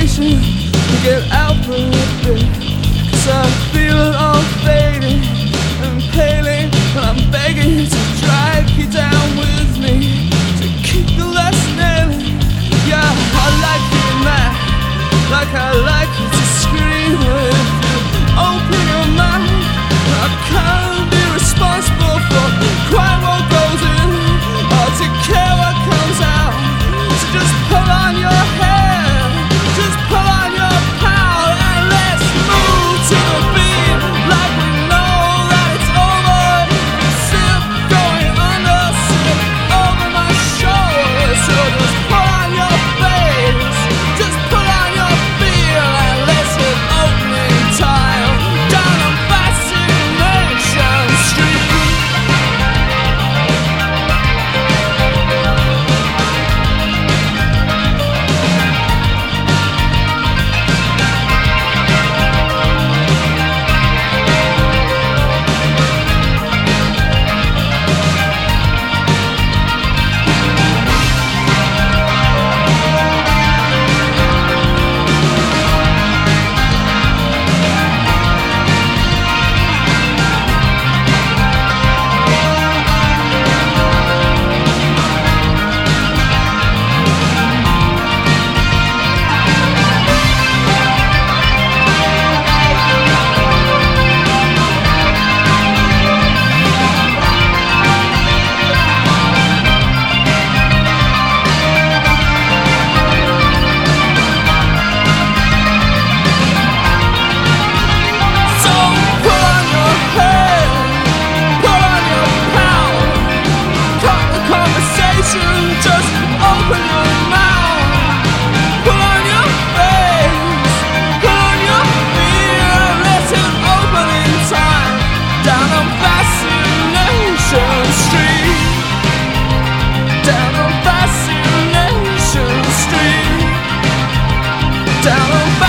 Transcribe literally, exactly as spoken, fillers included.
station to get out for a bit, 'cause I feel it all fading and paling, and I'm begging to drag you down with me to keep the last nailing. Yeah, I like you mad, like I like you to scream. If you open your mouth, I can't be responsible for quite what goes in, or to care what comes out. So just pull on your hair, just pull on your power, and let's move to the beat like we know that it's over. Sip going under, sip over my shoulder. So just pull on your face, just pull on your feel, and let's hit opening time down on Fascination Street. Just open your mouth, pull on your face, pull on your fear. Let's hit opening time down on Fascination Street, down on Fascination Street, down on